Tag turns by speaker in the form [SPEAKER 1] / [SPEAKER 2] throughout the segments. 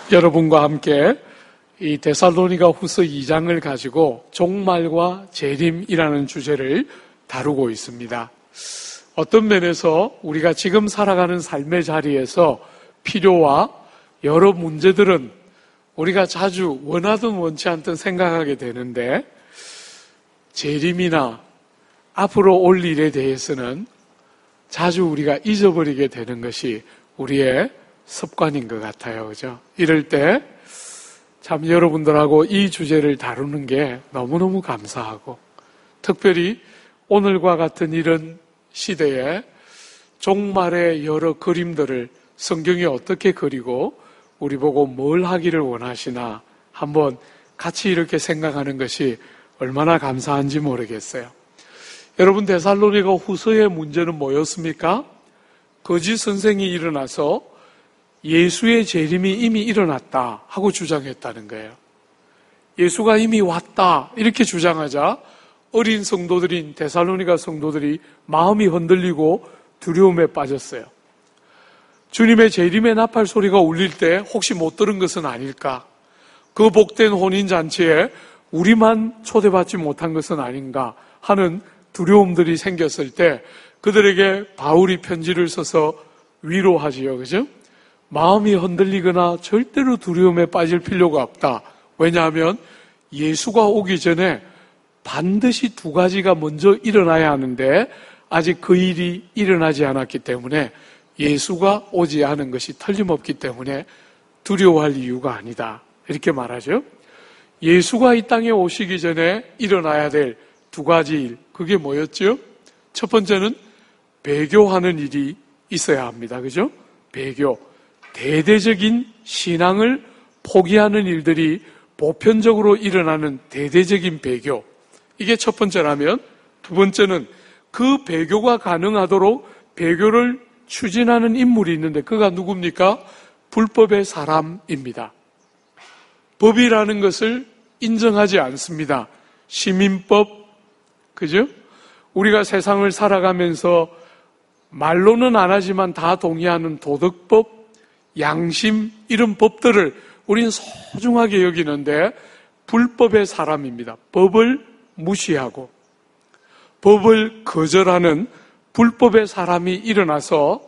[SPEAKER 1] 여러분과 함께 이 데살로니가 후서 2장을 가지고 종말과 재림이라는 주제를 다루고 있습니다. 어떤 면에서 우리가 지금 살아가는 삶의 자리에서 필요와 여러 문제들은 우리가 자주 원하든 원치 않든 생각하게 되는데, 재림이나 앞으로 올 일에 대해서는 자주 우리가 잊어버리게 되는 것이 우리의 습관인 것 같아요. 그죠? 이럴 때 참 여러분들하고 이 주제를 다루는 게 너무너무 감사하고, 특별히 오늘과 같은 이런 시대에 종말의 여러 그림들을 성경이 어떻게 그리고 우리 보고 뭘 하기를 원하시나 한번 같이 이렇게 생각하는 것이 얼마나 감사한지 모르겠어요. 여러분, 데살로니가 후서의 문제는 뭐였습니까? 거짓 선생이 일어나서 예수의 재림이 이미 일어났다 하고 주장했다는 거예요. 예수가 이미 왔다 이렇게 주장하자 어린 성도들인 데살로니가 성도들이 마음이 흔들리고 두려움에 빠졌어요. 주님의 재림의 나팔 소리가 울릴 때 혹시 못 들은 것은 아닐까? 그 복된 혼인잔치에 우리만 초대받지 못한 것은 아닌가 하는 두려움들이 생겼을 때 그들에게 바울이 편지를 써서 위로하지요. 그죠? 마음이 흔들리거나 절대로 두려움에 빠질 필요가 없다. 왜냐하면 예수가 오기 전에 반드시 두 가지가 먼저 일어나야 하는데 아직 그 일이 일어나지 않았기 때문에 예수가 오지 않은 것이 틀림없기 때문에 두려워할 이유가 아니다. 이렇게 말하죠. 예수가 이 땅에 오시기 전에 일어나야 될 두 가지 일, 그게 뭐였죠? 첫 번째는 배교하는 일이 있어야 합니다. 그죠? 배교. 대대적인 신앙을 포기하는 일들이 보편적으로 일어나는 대대적인 배교. 이게 첫 번째라면, 두 번째는 그 배교가 가능하도록 배교를 추진하는 인물이 있는데 그가 누굽니까? 불법의 사람입니다. 법이라는 것을 인정하지 않습니다. 시민법, 그죠? 우리가 세상을 살아가면서 말로는 안 하지만 다 동의하는 도덕법, 양심, 이런 법들을 우린 소중하게 여기는데 불법의 사람입니다. 법을 무시하고 법을 거절하는 불법의 사람이 일어나서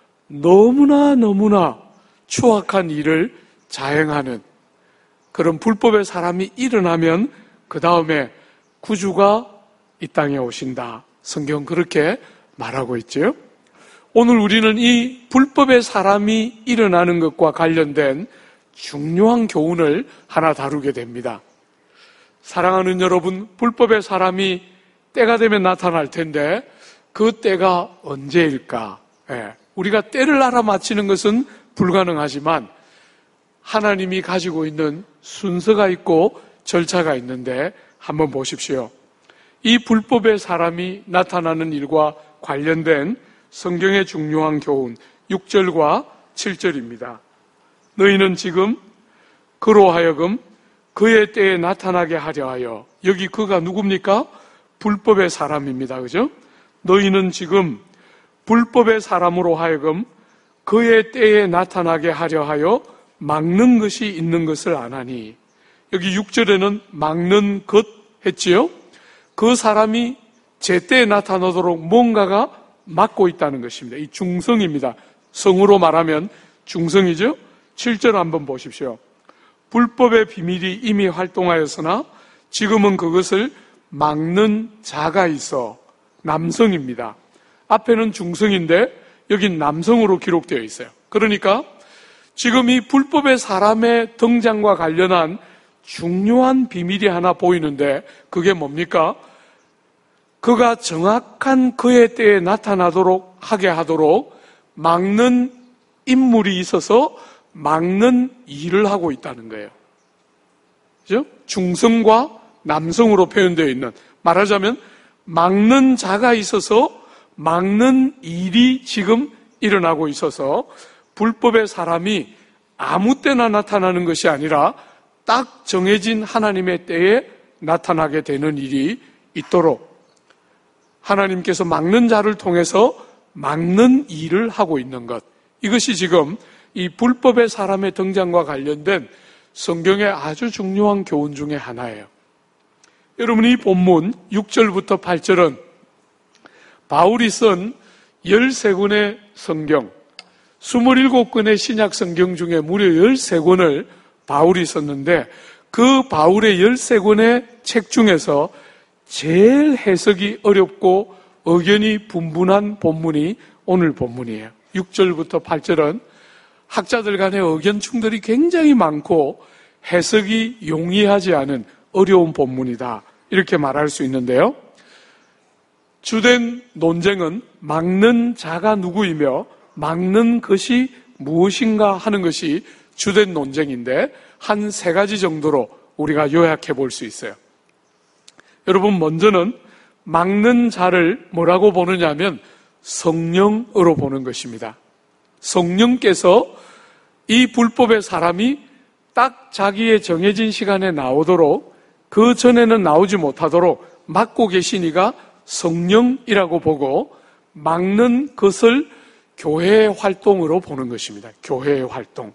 [SPEAKER 1] 너무나 추악한 일을 자행하는 그런 불법의 사람이 일어나면 그 다음에 구주가 이 땅에 오신다. 성경 그렇게 말하고 있죠. 오늘 우리는 이 불법의 사람이 일어나는 것과 관련된 중요한 교훈을 하나 다루게 됩니다. 사랑하는 여러분, 불법의 사람이 때가 되면 나타날 텐데 그 때가 언제일까? 우리가 때를 알아맞히는 것은 불가능하지만 하나님이 가지고 있는 순서가 있고 절차가 있는데 한번 보십시오. 이 불법의 사람이 나타나는 일과 관련된 성경의 중요한 교훈 6절과 7절입니다. 너희는 지금 그로 하여금 그의 때에 나타나게 하려 하여, 여기 그가 누굽니까? 불법의 사람입니다. 그죠? 너희는 지금 불법의 사람으로 하여금 그의 때에 나타나게 하려 하여 막는 것이 있는 것을 아나니, 여기 6절에는 막는 것 했지요? 그 사람이 제때에 나타나도록 뭔가가 막고 있다는 것입니다. 이 중성입니다. 성으로 말하면 중성이죠? 7절 한번 보십시오. 불법의 비밀이 이미 활동하였으나 지금은 그것을 막는 자가 있어. 남성입니다. 앞에는 중성인데 여긴 남성으로 기록되어 있어요. 그러니까 지금 이 불법의 사람의 등장과 관련한 중요한 비밀이 하나 보이는데 그게 뭡니까? 그가 정확한 그의 때에 나타나도록 하게 하도록 막는 인물이 있어서 막는 일을 하고 있다는 거예요. 그죠? 중성과 남성으로 표현되어 있는, 말하자면 막는 자가 있어서 막는 일이 지금 일어나고 있어서 불법의 사람이 아무 때나 나타나는 것이 아니라 딱 정해진 하나님의 때에 나타나게 되는 일이 있도록 하나님께서 막는 자를 통해서 막는 일을 하고 있는 것, 이것이 지금 이 불법의 사람의 등장과 관련된 성경의 아주 중요한 교훈 중에 하나예요. 여러분, 이 본문 6절부터 8절은 바울이 쓴 13권의 성경, 27권의 신약 성경 중에 무려 13권을 바울이 썼는데, 그 바울의 13권의 책 중에서 제일 해석이 어렵고 의견이 분분한 본문이 오늘 본문이에요. 6절부터 8절은 학자들 간의 의견 충돌이 굉장히 많고 해석이 용이하지 않은 어려운 본문이다, 이렇게 말할 수 있는데요. 주된 논쟁은 막는 자가 누구이며 막는 것이 무엇인가 하는 것이 주된 논쟁인데, 한 3가지 정도로 우리가 요약해 볼 수 있어요. 여러분, 먼저는 막는 자를 뭐라고 보느냐 하면 성령으로 보는 것입니다. 성령께서 이 불법의 사람이 딱 자기의 정해진 시간에 나오도록, 그 전에는 나오지 못하도록 막고 계시니까 성령이라고 보고, 막는 것을 교회의 활동으로 보는 것입니다. 교회의 활동.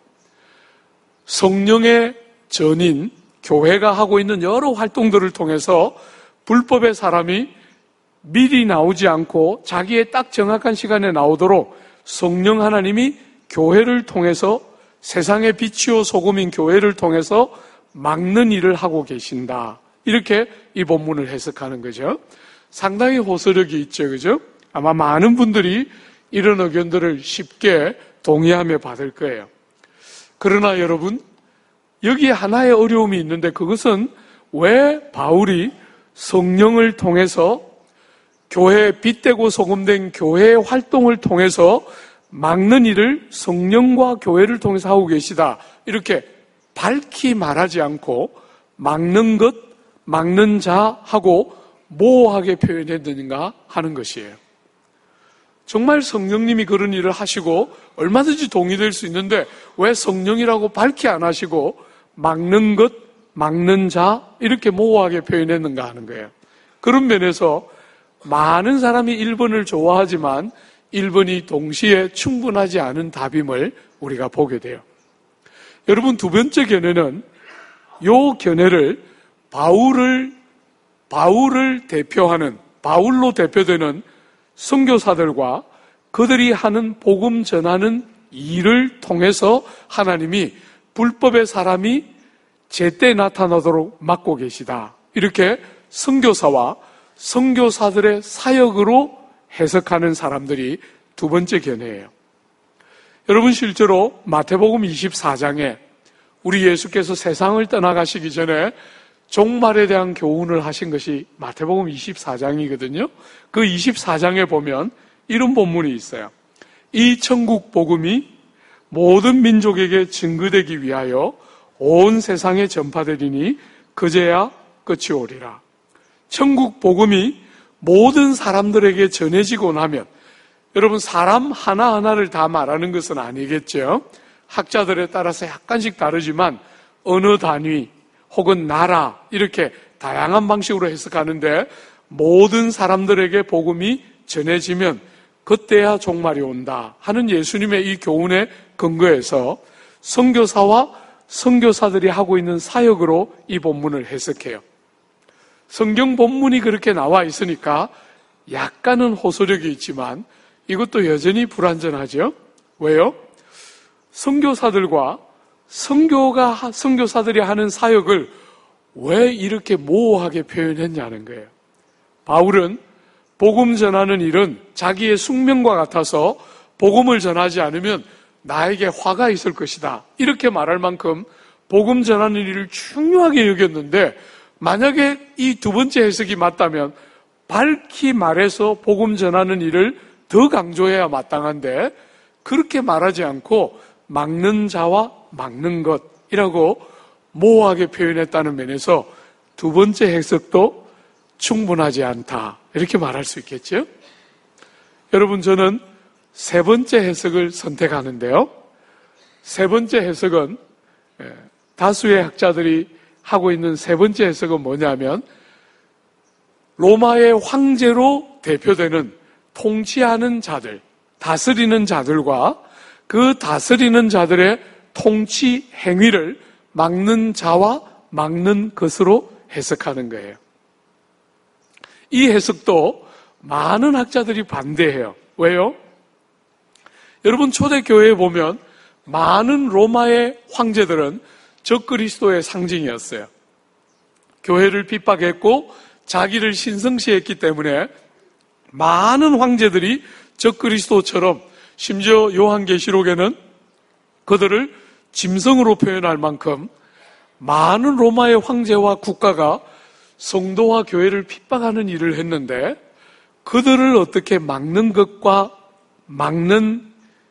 [SPEAKER 1] 성령의 전인 교회가 하고 있는 여러 활동들을 통해서 불법의 사람이 미리 나오지 않고 자기의 딱 정확한 시간에 나오도록 성령 하나님이 교회를 통해서, 세상의 빛이요 소금인 교회를 통해서 막는 일을 하고 계신다, 이렇게 이 본문을 해석하는 거죠. 상당히 호소력이 있죠, 그죠? 아마 많은 분들이 이런 의견들을 쉽게 동의하며 받을 거예요. 그러나 여러분, 여기에 하나의 어려움이 있는데, 그것은 왜 바울이 성령을 통해서 교회에 빛되고 소금된 교회의 활동을 통해서 막는 일을 성령과 교회를 통해서 하고 계시다, 이렇게 밝히 말하지 않고 막는 것, 막는 자 하고 모호하게 표현했는가 하는 것이에요. 정말 성령님이 그런 일을 하시고 얼마든지 동의될 수 있는데 왜 성령이라고 밝히 안 하시고 막는 것, 막는 자 이렇게 모호하게 표현했는가 하는 거예요. 그런 면에서 많은 사람이 1번을 좋아하지만 1번이 동시에 충분하지 않은 답임을 우리가 보게 돼요. 여러분, 두 번째 견해는, 요 견해를 바울을 대표하는, 바울로 대표되는 선교사들과 그들이 하는 복음 전하는 일을 통해서 하나님이 불법의 사람이 제때 나타나도록 막고 계시다, 이렇게 선교사와 선교사들의 사역으로 해석하는 사람들이 두 번째 견해예요. 여러분, 실제로 마태복음 24장에 우리 예수께서 세상을 떠나가시기 전에 종말에 대한 교훈을 하신 것이 마태복음 24장이거든요. 그 24장에 보면 이런 본문이 있어요. 이 천국 복음이 모든 민족에게 증거되기 위하여 온 세상에 전파되리니 그제야 끝이 오리라. 천국 복음이 모든 사람들에게 전해지고 나면, 여러분, 사람 하나하나를 다 말하는 것은 아니겠죠. 학자들에 따라서 약간씩 다르지만 어느 단위 혹은 나라, 이렇게 다양한 방식으로 해석하는데, 모든 사람들에게 복음이 전해지면 그때야 종말이 온다 하는 예수님의 이 교훈에 근거해서 선교사와 선교사들이 하고 있는 사역으로 이 본문을 해석해요. 성경 본문이 그렇게 나와 있으니까 약간은 호소력이 있지만 이것도 여전히 불완전하죠. 왜요? 선교사들과 선교사들이 하는 사역을 왜 이렇게 모호하게 표현했냐는 거예요. 바울은 복음 전하는 일은 자기의 숙명과 같아서 복음을 전하지 않으면 나에게 화가 있을 것이다, 이렇게 말할 만큼 복음 전하는 일을 중요하게 여겼는데, 만약에 이 두 번째 해석이 맞다면 밝히 말해서 복음 전하는 일을 더 강조해야 마땅한데 그렇게 말하지 않고 막는 자와 막는 것이라고 모호하게 표현했다는 면에서 두 번째 해석도 충분하지 않다, 이렇게 말할 수 있겠죠. 여러분, 저는 세 번째 해석을 선택하는데요. 세 번째 해석은, 다수의 학자들이 하고 있는 세 번째 해석은 뭐냐면, 로마의 황제로 대표되는 통치하는 자들, 다스리는 자들과 그 다스리는 자들의 통치 행위를 막는 자와 막는 것으로 해석하는 거예요. 이 해석도 많은 학자들이 반대해요. 왜요? 여러분, 초대교회에 보면 많은 로마의 황제들은 적그리스도의 상징이었어요. 교회를 핍박했고 자기를 신성시했기 때문에 많은 황제들이 적그리스도처럼, 심지어 요한계시록에는 그들을 짐승으로 표현할 만큼 많은 로마의 황제와 국가가 성도와 교회를 핍박하는 일을 했는데, 그들을 어떻게 막는 것과 막는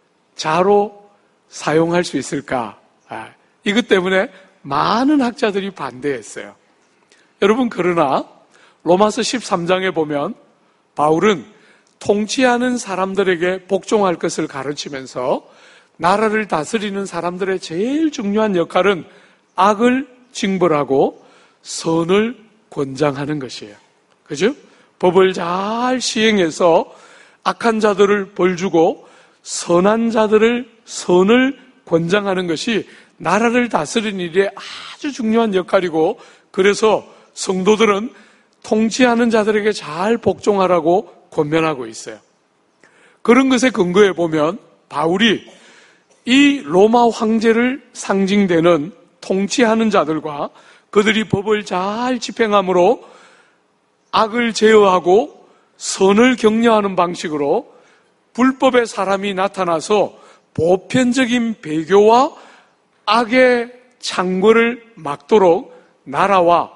[SPEAKER 1] 자로 사용할 수 있을까? 이것 때문에 많은 학자들이 반대했어요. 여러분, 그러나 로마서 13장에 보면 바울은 통치하는 사람들에게 복종할 것을 가르치면서 나라를 다스리는 사람들의 제일 중요한 역할은 악을 징벌하고 선을 권장하는 것이에요. 그죠? 법을 잘 시행해서 악한 자들을 벌주고 선한 자들을 선을 권장하는 것이 나라를 다스리는 일에 아주 중요한 역할이고, 그래서 성도들은 통치하는 자들에게 잘 복종하라고 권면하고 있어요. 그런 것에 근거해 보면 바울이 이 로마 황제를 상징되는 통치하는 자들과 그들이 법을 잘 집행함으로 악을 제어하고 선을 격려하는 방식으로 불법의 사람이 나타나서 보편적인 배교와 악의 창궐을 막도록 나라와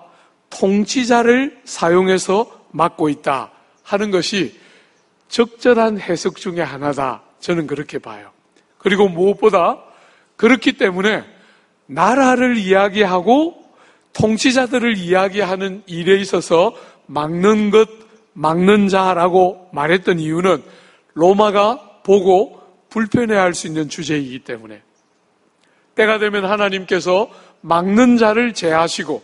[SPEAKER 1] 통치자를 사용해서 막고 있다 하는 것이 적절한 해석 중에 하나다. 저는 그렇게 봐요. 그리고 무엇보다 그렇기 때문에 나라를 이야기하고 통치자들을 이야기하는 일에 있어서 막는 것, 막는 자라고 말했던 이유는 로마가 보고 불편해할 수 있는 주제이기 때문에, 때가 되면 하나님께서 막는 자를 제하시고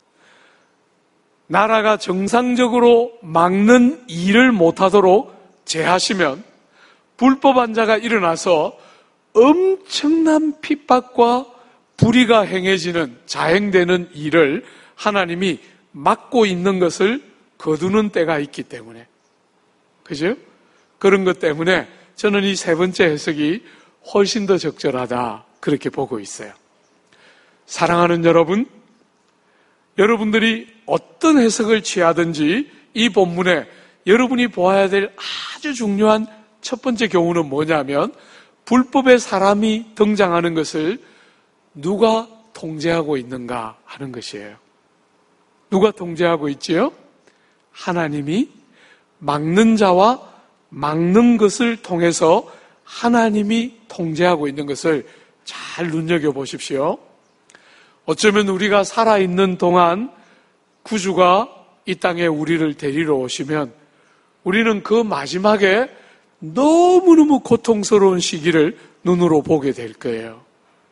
[SPEAKER 1] 나라가 정상적으로 막는 일을 못하도록 제하시면 불법한 자가 일어나서 엄청난 핍박과 불의가 행해지는, 자행되는 일을 하나님이 막고 있는 것을 거두는 때가 있기 때문에, 그죠? 그런 것 때문에 저는 이 세 번째 해석이 훨씬 더 적절하다, 그렇게 보고 있어요. 사랑하는 여러분, 여러분들이 어떤 해석을 취하든지 이 본문에 여러분이 보아야 될 아주 중요한 첫 번째 교훈은 뭐냐면, 불법의 사람이 등장하는 것을 누가 통제하고 있는가 하는 것이에요. 누가 통제하고 있지요? 하나님이 막는 자와 막는 것을 통해서 하나님이 통제하고 있는 것을 잘 눈여겨보십시오. 어쩌면 우리가 살아있는 동안 구주가 이 땅에 우리를 데리러 오시면 우리는 그 마지막에 너무너무 고통스러운 시기를 눈으로 보게 될 거예요.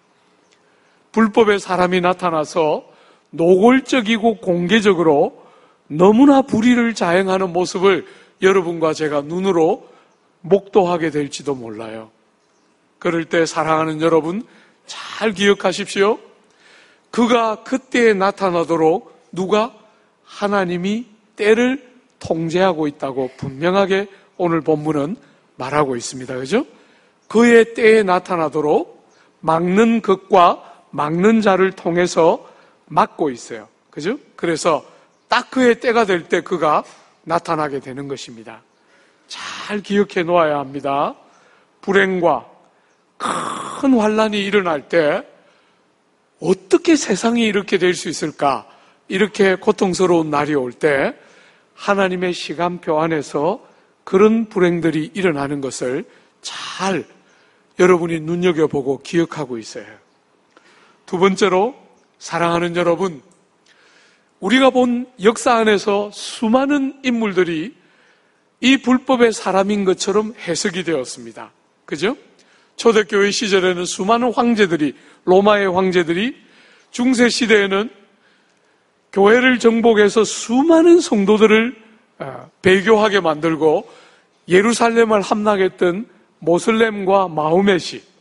[SPEAKER 1] 불법의 사람이 나타나서 노골적이고 공개적으로 너무나 불의를 자행하는 모습을 여러분과 제가 눈으로 목도하게 될지도 몰라요. 그럴 때 사랑하는 여러분, 잘 기억하십시오. 그가 그때에 나타나도록 누가? 하나님이 때를 통제하고 있다고 분명하게 오늘 본문은 말하고 있습니다. 그죠? 그의 때에 나타나도록 막는 것과 막는 자를 통해서 막고 있어요. 그죠? 그래서 딱 그의 때가 될 때 그가 나타나게 되는 것입니다. 잘 기억해 놓아야 합니다. 불행과 큰 환난이 일어날 때 어떻게 세상이 이렇게 될 수 있을까? 이렇게 고통스러운 날이 올 때 하나님의 시간표 안에서 그런 불행들이 일어나는 것을 잘 여러분이 눈여겨보고 기억하고 있어요. 두 번째로, 사랑하는 여러분, 우리가 본 역사 안에서 수많은 인물들이 이 불법의 사람인 것처럼 해석이 되었습니다. 그죠? 초대교회 시절에는 수많은 황제들이, 로마의 황제들이, 중세시대에는 교회를 정복해서 수많은 성도들을 배교하게 만들고 예루살렘을 함락했던 모슬렘과 마호멧이,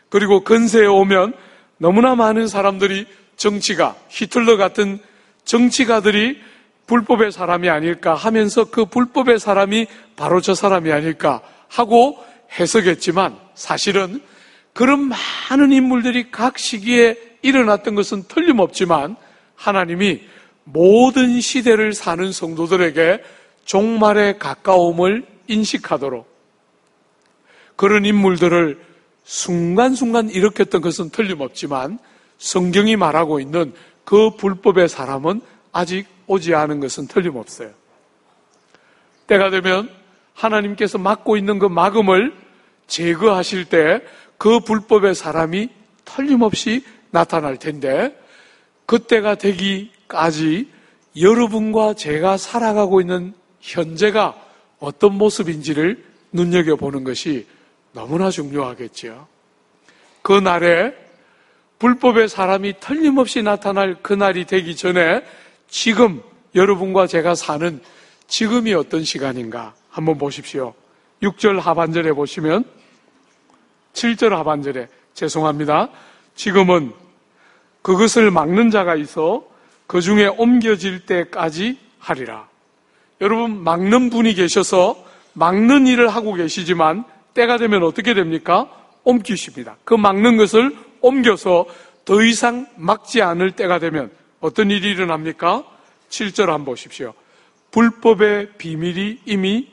[SPEAKER 1] 그리고 근세에 오면 너무나 많은 사람들이 정치가, 히틀러 같은 정치가들이 불법의 사람이 아닐까 하면서 그 불법의 사람이 바로 저 사람이 아닐까 하고 해석했지만, 사실은 그런 많은 인물들이 각 시기에 일어났던 것은 틀림없지만 하나님이 모든 시대를 사는 성도들에게 종말의 가까움을 인식하도록 그런 인물들을 순간순간 일으켰던 것은 틀림없지만, 성경이 말하고 있는 그 불법의 사람은 아직 오지 않은 것은 틀림없어요. 때가 되면 하나님께서 막고 있는 그 막음을 제거하실 때 그 불법의 사람이 틀림없이 나타날 텐데, 그때가 되기까지 여러분과 제가 살아가고 있는 현재가 어떤 모습인지를 눈여겨보는 것이 너무나 중요하겠죠. 그 날에 불법의 사람이 틀림없이 나타날 그날이 되기 전에 지금 여러분과 제가 사는 지금이 어떤 시간인가 한번 보십시오. 6절 하반절에 보시면, 7절 하반절에, 죄송합니다. 지금은 그것을 막는 자가 있어 그 중에 옮겨질 때까지 하리라. 여러분, 막는 분이 계셔서 막는 일을 하고 계시지만 때가 되면 어떻게 됩니까? 옮기십니다. 그 막는 것을 옮겨서 더 이상 막지 않을 때가 되면 어떤 일이 일어납니까? 7절 한번 보십시오. 불법의 비밀이 이미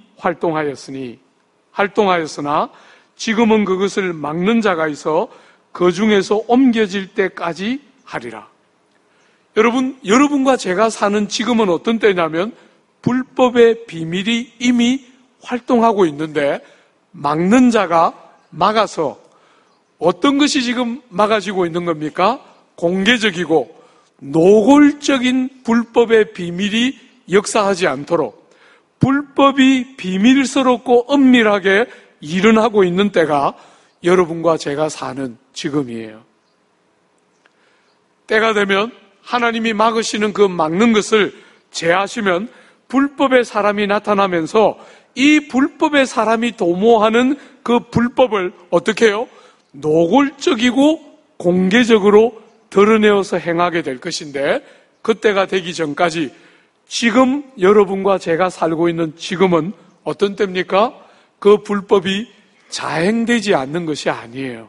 [SPEAKER 1] 활동하였으나 지금은 그것을 막는 자가 있어 그 중에서 옮겨질 때까지 하리라. 여러분과 제가 사는 지금은 어떤 때냐면 불법의 비밀이 이미 활동하고 있는데 막는 자가 막아서, 어떤 것이 지금 막아지고 있는 겁니까? 공개적이고 노골적인 불법의 비밀이 역사하지 않도록 불법이 비밀스럽고 은밀하게 일어나고 있는 때가 여러분과 제가 사는 지금이에요. 때가 되면 하나님이 막으시는 그 막는 것을 제하시면 불법의 사람이 나타나면서 이 불법의 사람이 도모하는 그 불법을 어떻게 해요? 노골적이고 공개적으로 드러내어서 행하게 될 것인데, 그때가 되기 전까지 지금 여러분과 제가 살고 있는 지금은 어떤 때입니까? 그 불법이 자행되지 않는 것이 아니에요.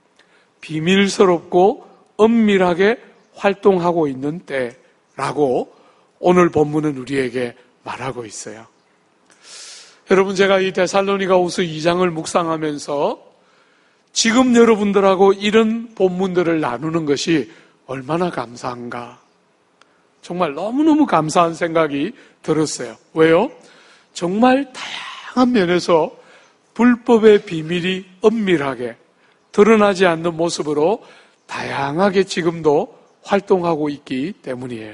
[SPEAKER 1] 비밀스럽고 은밀하게 활동하고 있는 때라고 오늘 본문은 우리에게 말하고 있어요. 여러분, 제가 이 데살로니가후서 2장을 묵상하면서 지금 여러분들하고 이런 본문들을 나누는 것이 얼마나 감사한가. 정말 너무너무 감사한 생각이 들었어요. 왜요? 정말 다양한 면에서 불법의 비밀이 은밀하게 드러나지 않는 모습으로 다양하게 지금도 활동하고 있기 때문이에요.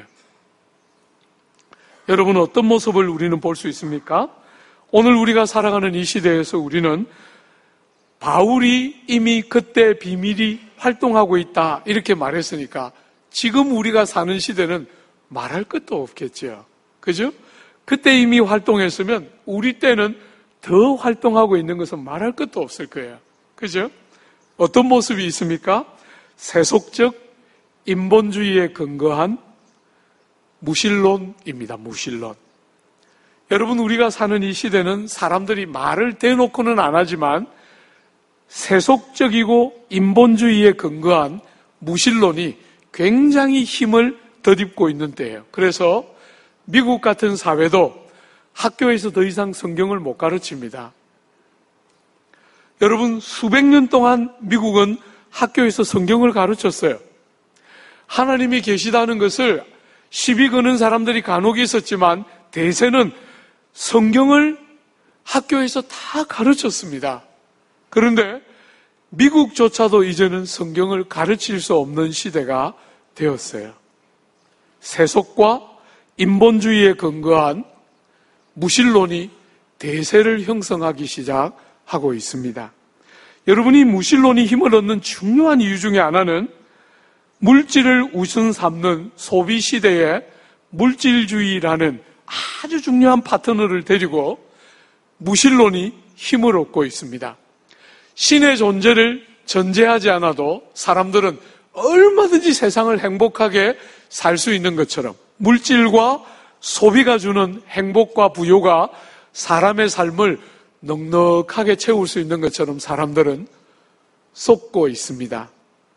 [SPEAKER 1] 여러분, 어떤 모습을 우리는 볼 수 있습니까? 오늘 우리가 살아가는 이 시대에서 우리는 바울이 이미 그때 비밀이 활동하고 있다 이렇게 말했으니까 지금 우리가 사는 시대는 말할 것도 없겠죠. 그죠? 그때 이미 활동했으면 우리 때는 더 활동하고 있는 것은 말할 것도 없을 거예요. 그죠? 어떤 모습이 있습니까? 세속적 인본주의에 근거한 무신론입니다. 무신론. 여러분, 우리가 사는 이 시대는 사람들이 말을 대놓고는 안 하지만 세속적이고 인본주의에 근거한 무신론이 굉장히 힘을 덧입고 있는 때예요. 그래서 미국 같은 사회도 학교에서 더 이상 성경을 못 가르칩니다. 여러분, 수백 년 동안 미국은 학교에서 성경을 가르쳤어요. 하나님이 계시다는 것을 시비 거는 사람들이 간혹 있었지만 대세는 성경을 학교에서 다 가르쳤습니다. 그런데 미국조차도 이제는 성경을 가르칠 수 없는 시대가 되었어요. 세속과 인본주의에 근거한 무신론이 대세를 형성하기 시작하고 있습니다. 여러분이 무신론이 힘을 얻는 중요한 이유 중에 하나는 물질을 우선 삼는 소비 시대에 물질주의라는 아주 중요한 파트너를 데리고 무신론이 힘을 얻고 있습니다. 신의 존재를 전제하지 않아도 사람들은 얼마든지 세상을 행복하게 살 수 있는 것처럼 물질과 소비가 주는 행복과 부요가 사람의 삶을 넉넉하게 채울 수 있는 것처럼 사람들은 속고 있습니다.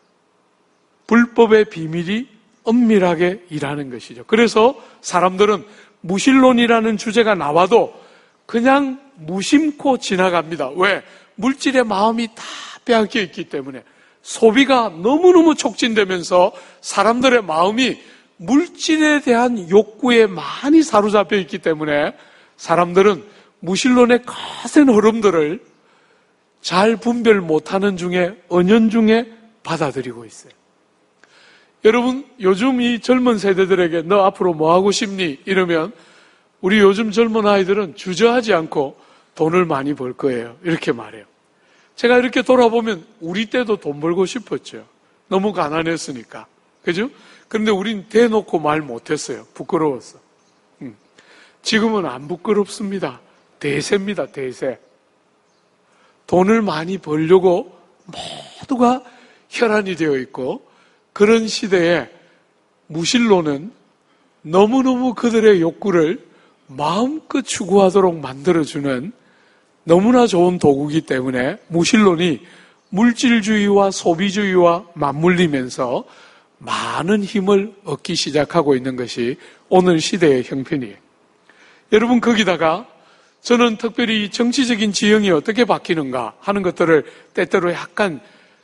[SPEAKER 1] 불법의 비밀이 엄밀하게 일하는 것이죠. 그래서 사람들은 무신론이라는 주제가 나와도 그냥 무심코 지나갑니다. 왜? 물질의 마음이 다 빼앗겨 있기 때문에. 소비가 너무너무 촉진되면서 사람들의 마음이 물질에 대한 욕구에 많이 사로잡혀 있기 때문에 사람들은 무신론의 거센 흐름들을 잘 분별 못하는 중에 은연중에 받아들이고 있어요. 여러분, 요즘 이 젊은 세대들에게 너 앞으로 뭐 하고 싶니? 이러면 우리 요즘 젊은 아이들은 주저하지 않고 돈을 많이 벌 거예요. 이렇게 말해요. 제가 이렇게 돌아보면 우리 때도 돈 벌고 싶었죠. 너무 가난했으니까. 그죠? 그런데 우린 대놓고 말 못했어요. 부끄러웠어. 지금은 안 부끄럽습니다. 대세입니다. 대세. 돈을 많이 벌려고 모두가 혈안이 되어 있고 그런 시대에 무신론은 너무너무 그들의 욕구를 마음껏 추구하도록 만들어주는 너무나 좋은 도구이기 때문에 무신론이 물질주의와 소비주의와 맞물리면서 많은 힘을 얻기 시작하고 있는 것이 오늘 시대의 형편이에요. 여러분, 거기다가 저는 특별히 정치적인 지형이 어떻게 바뀌는가 하는 것들을 때때로 약간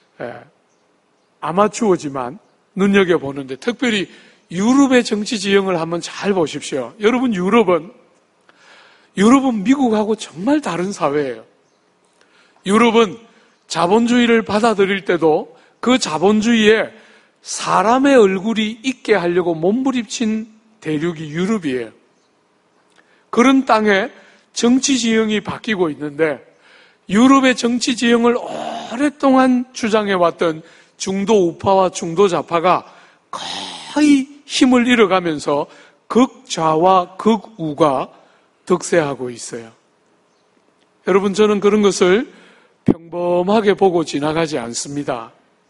[SPEAKER 1] 아마추어지만 눈여겨보는데 특별히 유럽의 정치 지형을 한번 잘 보십시오. 여러분, 유럽은 미국하고 정말 다른 사회예요. 유럽은 자본주의를 받아들일 때도 그 자본주의에 사람의 얼굴이 있게 하려고 몸부림친 대륙이 유럽이에요. 그런 땅에 정치 지형이 바뀌고 있는데 유럽의 정치 지형을 오랫동안 주장해왔던 중도 우파와 중도 좌파가 거의 힘을 잃어가면서 극좌와 극우가 득세하고 있어요. 여러분, 저는 그런 것을 평범하게 보고 지나가지 않습니다.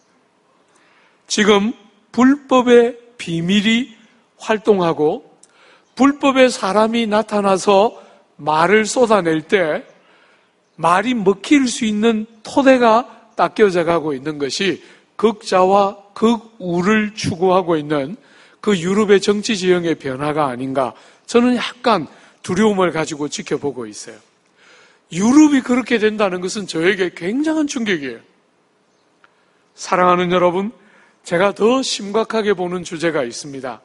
[SPEAKER 1] 지금 불법의 비밀이 활동하고 불법의 사람이 나타나서 말을 쏟아낼 때 말이 먹힐 수 있는 토대가 닦여져 가고 있는 것이 극좌와 극우를 추구하고 있는 그 유럽의 정치 지형의 변화가 아닌가, 저는 약간 두려움을 가지고 지켜보고 있어요. 유럽이 그렇게 된다는 것은 저에게 굉장한 충격이에요. 사랑하는 여러분, 제가 더 심각하게 보는 주제가 있습니다.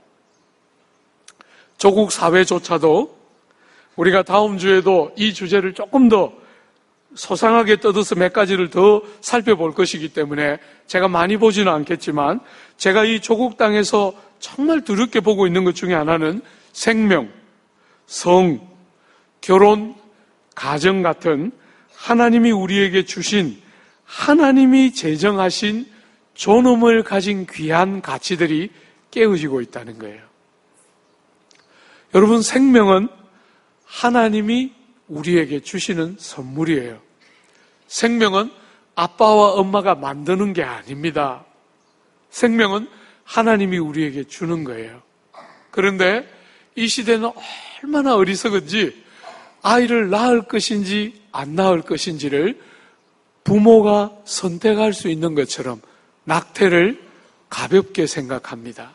[SPEAKER 1] 조국 사회조차도 우리가 다음 주에도 이 주제를 조금 더 소상하게 떠들어서 몇 가지를 더 살펴볼 것이기 때문에 제가 많이 보지는 않겠지만 제가 이 조국 땅에서 정말 두렵게 보고 있는 것 중에 하나는 생명, 성, 결혼, 가정 같은 하나님이 우리에게 주신, 하나님이 제정하신 존엄을 가진 귀한 가치들이 깨어지고 있다는 거예요. 여러분, 생명은 하나님이 우리에게 주시는 선물이에요. 생명은 아빠와 엄마가 만드는 게 아닙니다. 생명은 하나님이 우리에게 주는 거예요. 그런데 이 시대는 얼마나 어리석은지 아이를 낳을 것인지 안 낳을 것인지를 부모가 선택할 수 있는 것처럼 낙태를 가볍게 생각합니다.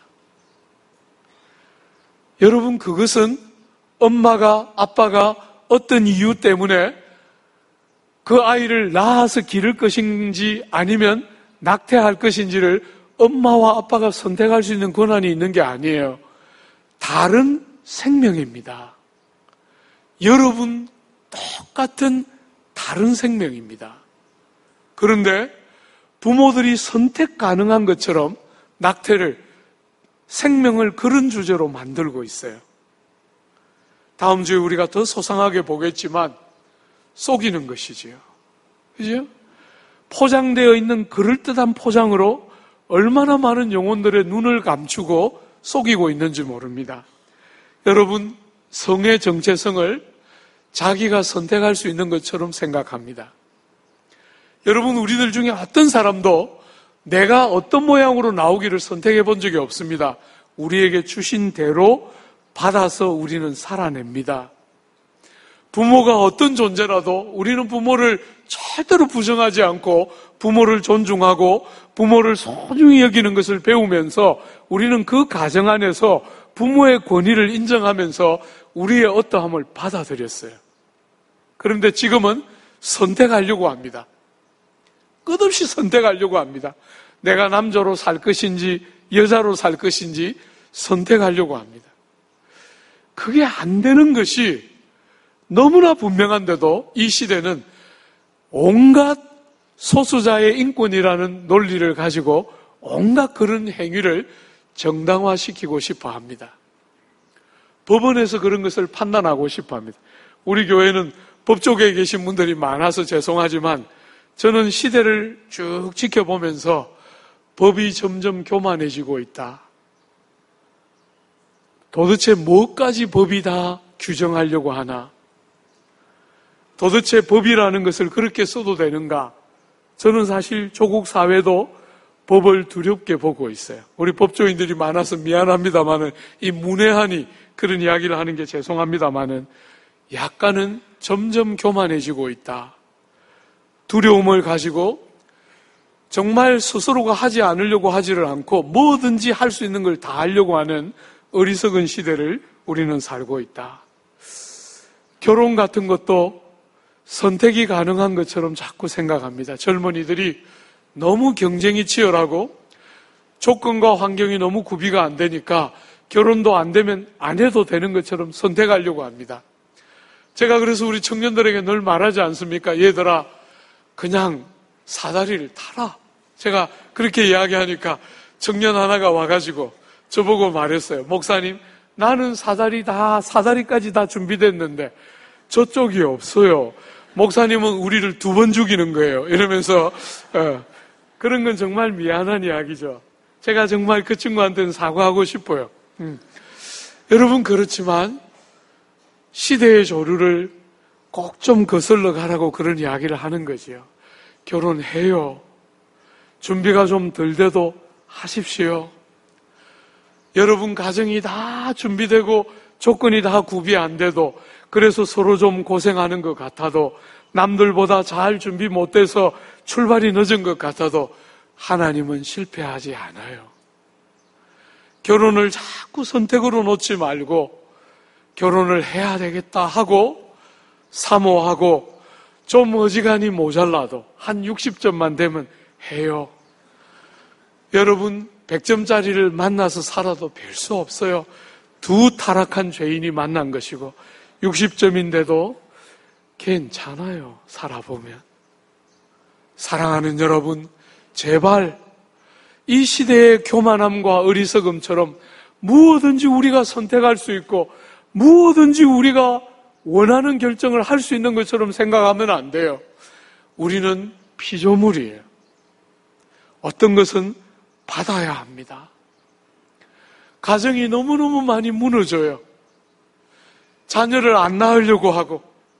[SPEAKER 1] 여러분, 그것은 엄마가, 아빠가 어떤 이유 때문에 그 아이를 낳아서 기를 것인지 아니면 낙태할 것인지를 엄마와 아빠가 선택할 수 있는 권한이 있는 게 아니에요. 다른 생명입니다. 여러분, 똑같은 다른 생명입니다. 그런데 부모들이 선택 가능한 것처럼 낙태를, 생명을 그런 주제로 만들고 있어요. 다음 주에 우리가 더 소상하게 보겠지만 속이는 것이지요. 그죠? 포장되어 있는 그럴듯한 포장으로 얼마나 많은 영혼들의 눈을 감추고 속이고 있는지 모릅니다. 여러분, 성의 정체성을 자기가 선택할 수 있는 것처럼 생각합니다. 여러분, 우리들 중에 어떤 사람도 내가 어떤 모양으로 나오기를 선택해 본 적이 없습니다. 우리에게 주신 대로 받아서 우리는 살아냅니다. 부모가 어떤 존재라도 우리는 부모를 절대로 부정하지 않고 부모를 존중하고 부모를 소중히 여기는 것을 배우면서 우리는 그 가정 안에서 부모의 권위를 인정하면서 우리의 어떠함을 받아들였어요. 그런데 지금은 선택하려고 합니다. 끝없이 선택하려고 합니다. 내가 남자로 살 것인지 여자로 살 것인지 선택하려고 합니다. 그게 안 되는 것이 너무나 분명한데도 이 시대는 온갖 소수자의 인권이라는 논리를 가지고 온갖 그런 행위를 정당화시키고 싶어 합니다. 법원에서 그런 것을 판단하고 싶어 합니다. 우리 교회는 법조계에 계신 분들이 많아서 죄송하지만 저는 시대를 쭉 지켜보면서 법이 점점 교만해지고 있다. 도대체 뭐까지 법이 다 규정하려고 하나? 도대체 법이라는 것을 그렇게 써도 되는가? 저는 사실 조국 사회도 법을 두렵게 보고 있어요. 우리 법조인들이 많아서 미안합니다만은 이 문외한이 그런 이야기를 하는 게 죄송합니다만은 약간은 점점 교만해지고 있다. 두려움을 가지고 정말 스스로가 하지 않으려고 하지를 않고 뭐든지 할 수 있는 걸 다 하려고 하는 어리석은 시대를 우리는 살고 있다. 결혼 같은 것도 선택이 가능한 것처럼 자꾸 생각합니다. 젊은이들이 너무 경쟁이 치열하고 조건과 환경이 너무 구비가 안 되니까 결혼도 안 되면 안 해도 되는 것처럼 선택하려고 합니다. 제가 그래서 우리 청년들에게 늘 말하지 않습니까? 얘들아, 그냥 사다리를 타라. 제가 그렇게 이야기하니까 청년 하나가 와가지고 저보고 말했어요. 목사님, 나는 사다리까지 다 준비됐는데 저쪽이 없어요. 목사님은 우리를 2번 죽이는 거예요. 이러면서 그런 건 정말 미안한 이야기죠. 제가 정말 그 친구한테는 사과하고 싶어요. 여러분, 그렇지만 시대의 조류를 꼭 좀 거슬러 가라고 그런 이야기를 하는 거지요. 결혼해요. 준비가 좀 덜 돼도 하십시오. 여러분 가정이 다 준비되고 조건이 다 구비 안 돼도 그래서 서로 좀 고생하는 것 같아도 남들보다 잘 준비 못 돼서 출발이 늦은 것 같아도 하나님은 실패하지 않아요. 결혼을 자꾸 선택으로 놓지 말고 결혼을 해야 되겠다 하고 사모하고 좀 어지간히 모자라도 한 60점만 되면 해요. 여러분 100점짜리를 만나서 살아도 별 수 없어요. 2 타락한 죄인이 만난 것이고 60점인데도 괜찮아요. 살아보면. 사랑하는 여러분, 제발 이 시대의 교만함과 어리석음처럼 무엇든지 우리가 선택할 수 있고 무엇든지 우리가 원하는 결정을 할 수 있는 것처럼 생각하면 안 돼요. 우리는 피조물이에요. 어떤 것은 받아야 합니다. 가정이 너무너무 많이 무너져요. 자녀를 안 낳으려고 하고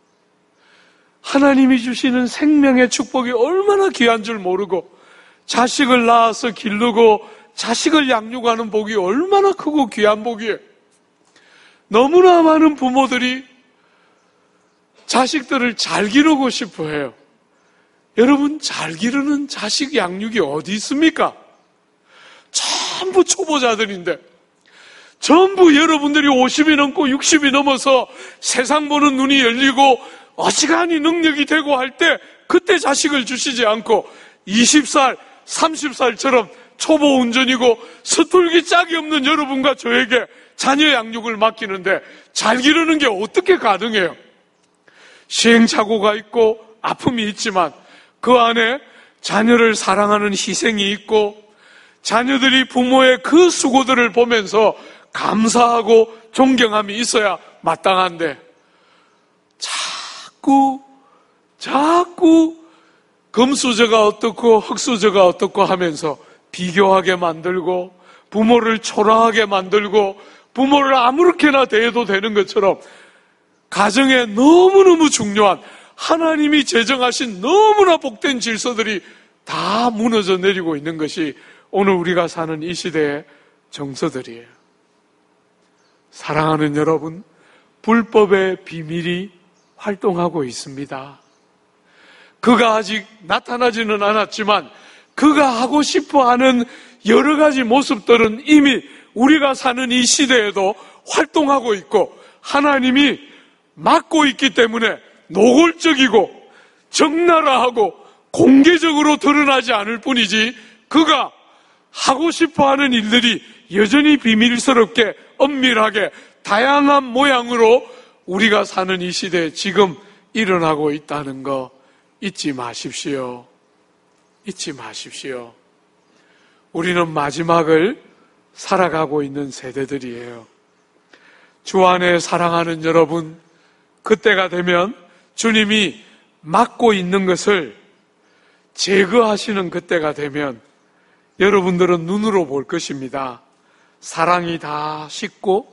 [SPEAKER 1] 하나님이 주시는 생명의 축복이 얼마나 귀한 줄 모르고 자식을 낳아서 기르고 자식을 양육하는 복이 얼마나 크고 귀한 복이에요. 너무나 많은 부모들이 자식들을 잘 기르고 싶어 해요. 여러분, 잘 기르는 자식 양육이 어디 있습니까? 전부 초보자들인데 전부 여러분들이 50이 넘고 60이 넘어서 세상 보는 눈이 열리고 어지간히 능력이 되고 할 때 그때 자식을 주시지 않고 20살, 30살처럼 초보 운전이고 서툴기 짝이 없는 여러분과 저에게 자녀 양육을 맡기는데 잘 기르는 게 어떻게 가능해요? 시행착오가 있고 아픔이 있지만 그 안에 자녀를 사랑하는 희생이 있고 자녀들이 부모의 그 수고들을 보면서 감사하고 존경함이 있어야 마땅한데 자꾸 금수저가 어떻고 흙수저가 어떻고 하면서 비교하게 만들고 부모를 초라하게 만들고 부모를 아무렇게나 대해도 되는 것처럼 가정에 너무너무 중요한 하나님이 제정하신 너무나 복된 질서들이 다 무너져 내리고 있는 것이 오늘 우리가 사는 이 시대의 정서들이에요. 사랑하는 여러분, 불법의 비밀이 활동하고 있습니다. 그가 아직 나타나지는 않았지만 그가 하고 싶어하는 여러 가지 모습들은 이미 우리가 사는 이 시대에도 활동하고 있고 하나님이 막고 있기 때문에 노골적이고 적나라하고 공개적으로 드러나지 않을 뿐이지 그가 하고 싶어하는 일들이 여전히 비밀스럽게 엄밀하게 다양한 모양으로 우리가 사는 이 시대에 지금 일어나고 있다는 거 잊지 마십시오. 잊지 마십시오. 우리는 마지막을 살아가고 있는 세대들이에요. 주 안에 사랑하는 여러분, 그때가 되면 주님이 막고 있는 것을 제거하시는 그때가 되면 여러분들은 눈으로 볼 것입니다. 사랑이 다 식고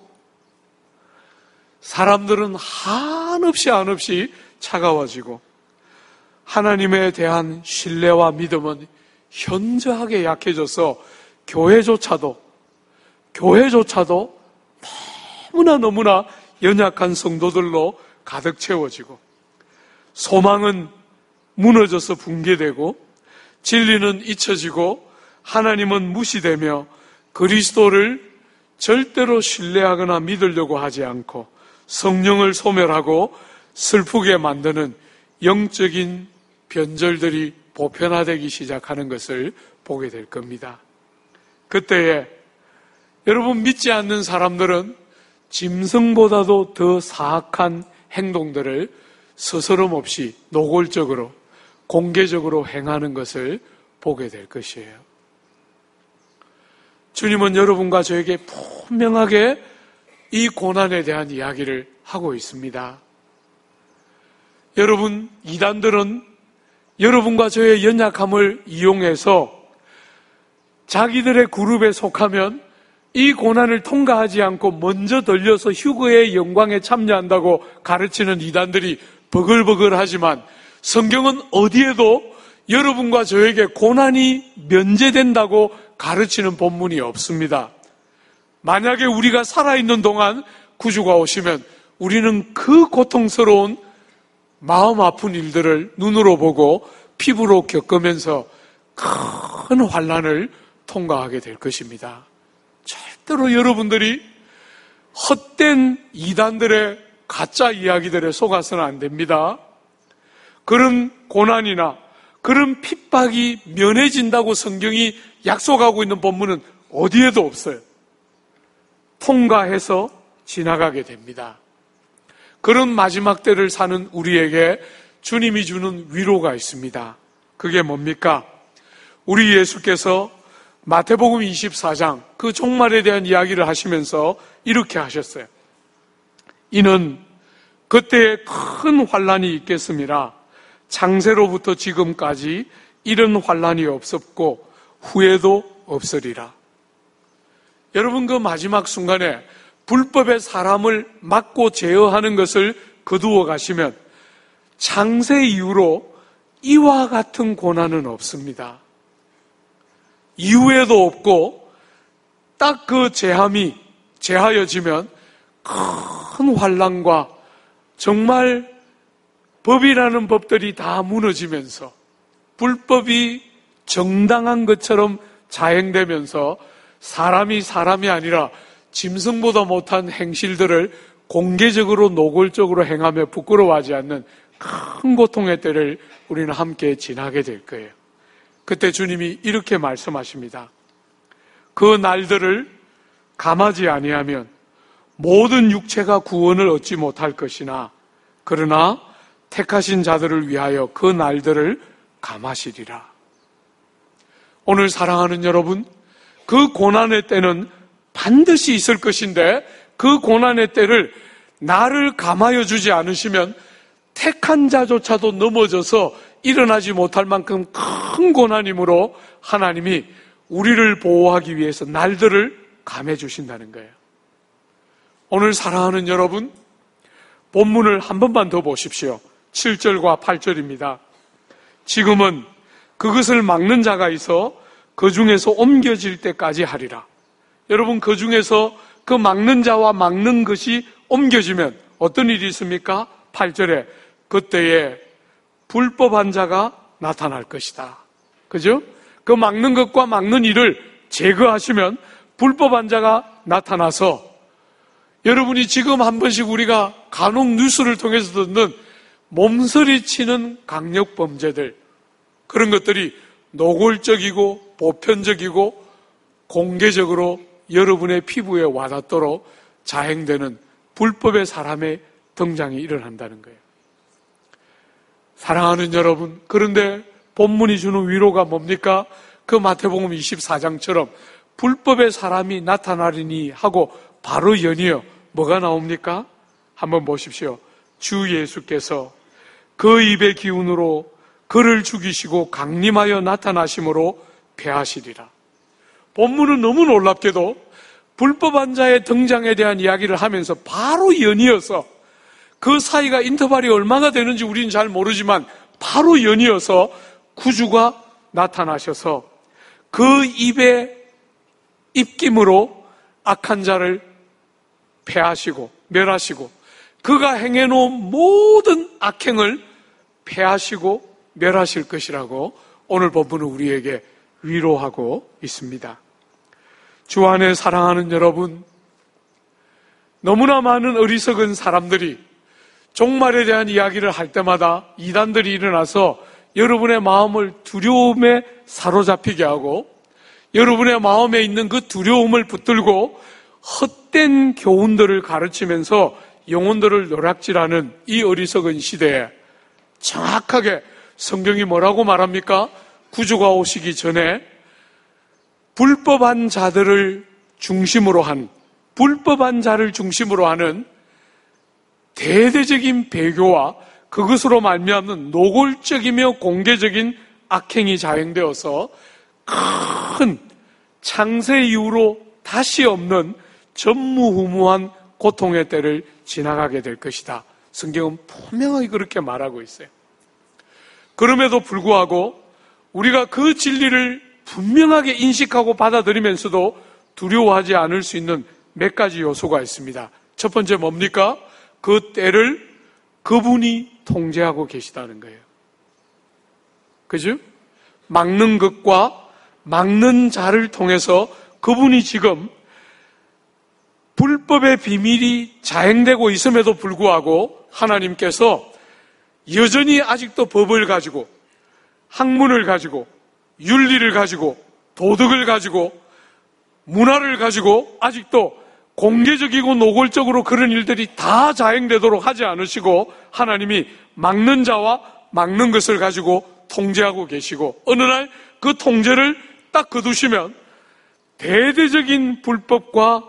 [SPEAKER 1] 사람들은 한없이 차가워지고 하나님에 대한 신뢰와 믿음은 현저하게 약해져서 교회조차도 너무나 연약한 성도들로 가득 채워지고 소망은 무너져서 붕괴되고 진리는 잊혀지고 하나님은 무시되며 그리스도를 절대로 신뢰하거나 믿으려고 하지 않고 성령을 소멸하고 슬프게 만드는 영적인 변절들이 보편화되기 시작하는 것을 보게 될 겁니다. 그때에 여러분 믿지 않는 사람들은 짐승보다도 더 사악한 행동들을 스스럼 없이 노골적으로 공개적으로 행하는 것을 보게 될 것이에요. 주님은 여러분과 저에게 분명하게 이 고난에 대한 이야기를 하고 있습니다. 여러분, 이단들은 여러분과 저의 연약함을 이용해서 자기들의 그룹에 속하면 이 고난을 통과하지 않고 먼저 들려서 휴거의 영광에 참여한다고 가르치는 이단들이 버글버글하지만 성경은 어디에도 여러분과 저에게 고난이 면제된다고 가르치는 본문이 없습니다. 만약에 우리가 살아있는 동안 구주가 오시면 우리는 그 고통스러운 마음 아픈 일들을 눈으로 보고 피부로 겪으면서 큰 환난을 통과하게 될 것입니다. 절대로 여러분들이 헛된 이단들의 가짜 이야기들에 속아서는 안 됩니다. 그런 고난이나 그런 핍박이 면해진다고 성경이 약속하고 있는 본문은 어디에도 없어요. 통과해서 지나가게 됩니다. 그런 마지막 때를 사는 우리에게 주님이 주는 위로가 있습니다. 그게 뭡니까? 우리 예수께서 마태복음 24장 그 종말에 대한 이야기를 하시면서 이렇게 하셨어요. 이는 그때에 큰 환난이 있겠음이라 창세로부터 지금까지 이런 환난이 없었고 후에도 없으리라. 여러분, 그 마지막 순간에 불법의 사람을 막고 제어하는 것을 거두어 가시면 창세 이후로 이와 같은 고난은 없습니다. 이후에도 없고 딱 그 제함이 제하여지면 큰 환난과 정말 법이라는 법들이 다 무너지면서 불법이 정당한 것처럼 자행되면서 사람이 아니라 짐승보다 못한 행실들을 공개적으로 노골적으로 행하며 부끄러워하지 않는 큰 고통의 때를 우리는 함께 지나게 될 거예요. 그때 주님이 이렇게 말씀하십니다. 그 날들을 감하지 아니하면 모든 육체가 구원을 얻지 못할 것이나 그러나 택하신 자들을 위하여 그 날들을 감하시리라. 오늘 사랑하는 여러분, 그 고난의 때는 반드시 있을 것인데 그 고난의 때를 나를 감하여 주지 않으시면 택한 자조차도 넘어져서 일어나지 못할 만큼 큰 고난이므로 하나님이 우리를 보호하기 위해서 날들을 감해 주신다는 거예요. 오늘 사랑하는 여러분, 본문을 한 번만 더 보십시오. 7절과 8절입니다. 지금은 그것을 막는 자가 있어 그 중에서 옮겨질 때까지 하리라. 여러분, 그 중에서 그 막는 자와 막는 것이 옮겨지면 어떤 일이 있습니까? 8절에 그때에 불법한 자가 나타날 것이다. 그죠? 그 막는 것과 막는 일을 제거하시면 불법한 자가 나타나서 여러분이 지금 한 번씩 우리가 간혹 뉴스를 통해서 듣는 몸서리치는 강력범죄들, 그런 것들이 노골적이고 보편적이고 공개적으로 여러분의 피부에 와닿도록 자행되는 불법의 사람의 등장이 일어난다는 거예요. 사랑하는 여러분, 그런데 본문이 주는 위로가 뭡니까? 그 마태복음 24장처럼 불법의 사람이 나타나리니 하고 바로 연이어 뭐가 나옵니까? 한번 보십시오. 주 예수께서 그 입의 기운으로 그를 죽이시고 강림하여 나타나심으로 패하시리라. 본문은 너무 놀랍게도 불법한 자의 등장에 대한 이야기를 하면서 바로 연이어서, 그 사이가 인터벌이 얼마나 되는지 우리는 잘 모르지만 바로 연이어서 구주가 나타나셔서 그 입의 입김으로 악한 자를 패하시고 멸하시고 그가 행해놓은 모든 악행을 패하시고 멸하실 것이라고 오늘 본문은 우리에게 위로하고 있습니다. 주 안에 사랑하는 여러분, 너무나 많은 어리석은 사람들이 종말에 대한 이야기를 할 때마다 이단들이 일어나서 여러분의 마음을 두려움에 사로잡히게 하고 여러분의 마음에 있는 그 두려움을 붙들고 헛된 교훈들을 가르치면서 영혼들을 노략질하는 이 어리석은 시대에 정확하게 성경이 뭐라고 말합니까? 구주가 오시기 전에 불법한 자를 중심으로 하는 대대적인 배교와 그것으로 말미암는 노골적이며 공개적인 악행이 자행되어서 큰 창세 이후로 다시 없는 전무후무한 고통의 때를 지나가게 될 것이다. 성경은 분명하게 그렇게 말하고 있어요. 그럼에도 불구하고 우리가 그 진리를 분명하게 인식하고 받아들이면서도 두려워하지 않을 수 있는 몇 가지 요소가 있습니다. 첫 번째 뭡니까? 그 때를 그분이 통제하고 계시다는 거예요. 그죠? 막는 것과 막는 자를 통해서 그분이 지금 불법의 비밀이 자행되고 있음에도 불구하고 하나님께서 여전히 아직도 법을 가지고 학문을 가지고 윤리를 가지고 도덕을 가지고 문화를 가지고 아직도 공개적이고 노골적으로 그런 일들이 다 자행되도록 하지 않으시고 하나님이 막는 자와 막는 것을 가지고 통제하고 계시고 어느 날 그 통제를 딱 거두시면 대대적인 불법과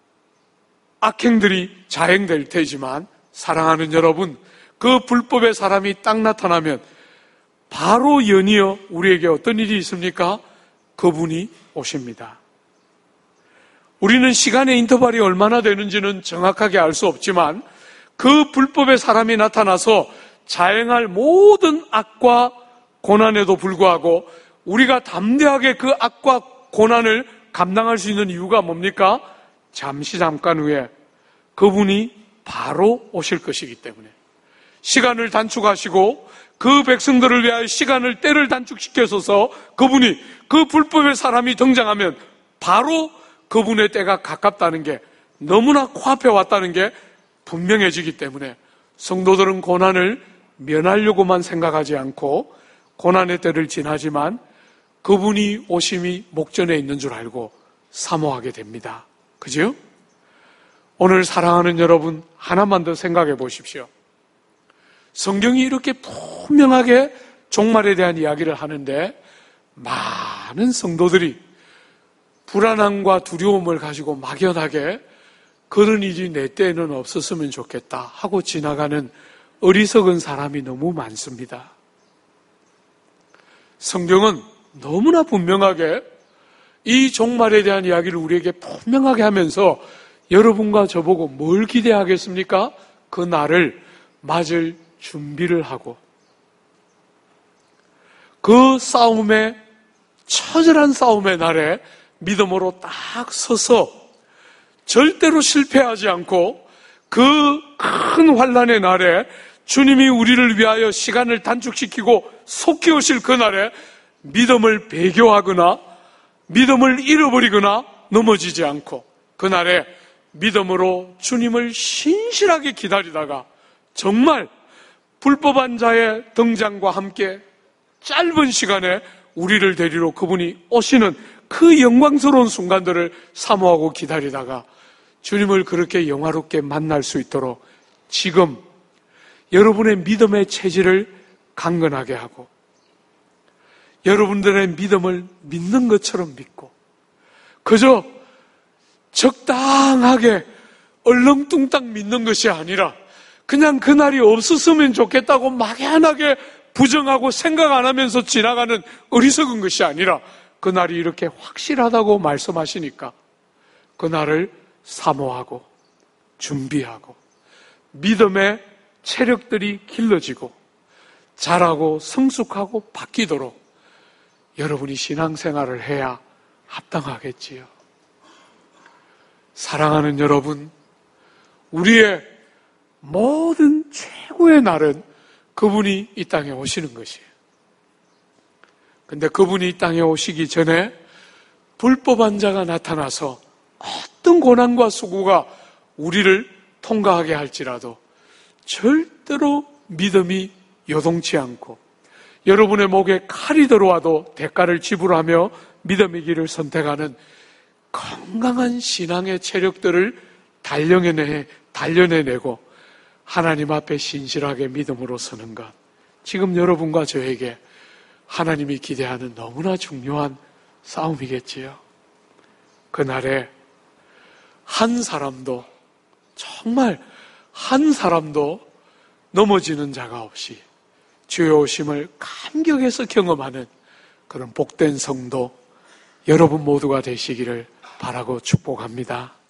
[SPEAKER 1] 악행들이 자행될 테지만 사랑하는 여러분, 그 불법의 사람이 딱 나타나면 바로 연이어 우리에게 어떤 일이 있습니까? 그분이 오십니다. 우리는 시간의 인터벌이 얼마나 되는지는 정확하게 알 수 없지만 그 불법의 사람이 나타나서 자행할 모든 악과 고난에도 불구하고 우리가 담대하게 그 악과 고난을 감당할 수 있는 이유가 뭡니까? 잠깐 후에 그분이 바로 오실 것이기 때문에 시간을 단축하시고 그 백성들을 위하여 때를 단축시켜서 그분이 그 불법의 사람이 등장하면 바로 그분의 때가 가깝다는 게 너무나 코앞에 왔다는 게 분명해지기 때문에 성도들은 고난을 면하려고만 생각하지 않고 고난의 때를 지나지만 그분이 오심이 목전에 있는 줄 알고 사모하게 됩니다. 그죠? 오늘 사랑하는 여러분, 하나만 더 생각해 보십시오. 성경이 이렇게 분명하게 종말에 대한 이야기를 하는데 많은 성도들이 불안함과 두려움을 가지고 막연하게 그런 일이 내 때에는 없었으면 좋겠다 하고 지나가는 어리석은 사람이 너무 많습니다. 성경은 너무나 분명하게 이 종말에 대한 이야기를 우리에게 분명하게 하면서 여러분과 저보고 뭘 기대하겠습니까? 그 날을 맞을 준비를 하고 그 싸움에 처절한 싸움의 날에 믿음으로 딱 서서 절대로 실패하지 않고 그 큰 환난의 날에 주님이 우리를 위하여 시간을 단축시키고 속히 오실 그날에 믿음을 배교하거나 믿음을 잃어버리거나 넘어지지 않고 그날에 믿음으로 주님을 신실하게 기다리다가 정말 불법한 자의 등장과 함께 짧은 시간에 우리를 데리러 그분이 오시는 그 영광스러운 순간들을 사모하고 기다리다가 주님을 그렇게 영화롭게 만날 수 있도록 지금 여러분의 믿음의 체질을 강건하게 하고 여러분들의 믿음을 믿는 것처럼 믿고 그저 적당하게 얼렁뚱땅 믿는 것이 아니라 그냥 그날이 없었으면 좋겠다고 막연하게 부정하고 생각 안 하면서 지나가는 어리석은 것이 아니라 그날이 이렇게 확실하다고 말씀하시니까 그날을 사모하고 준비하고 믿음의 체력들이 길러지고 자라고 성숙하고 바뀌도록 여러분이 신앙생활을 해야 합당하겠지요. 사랑하는 여러분, 우리의 모든 최고의 날은 그분이 이 땅에 오시는 것이에요. 근데 그분이 이 땅에 오시기 전에 불법한 자가 나타나서 어떤 고난과 수고가 우리를 통과하게 할지라도 절대로 믿음이 요동치 않고 여러분의 목에 칼이 들어와도 대가를 지불하며 믿음의 길을 선택하는 건강한 신앙의 체력들을 단련해내고 하나님 앞에 신실하게 믿음으로 서는 것. 지금 여러분과 저에게 하나님이 기대하는 너무나 중요한 싸움이겠지요. 그날에 한 사람도 정말 한 사람도 넘어지는 자가 없이 주의 오심을 감격해서 경험하는 그런 복된 성도 여러분 모두가 되시기를 바라고 축복합니다.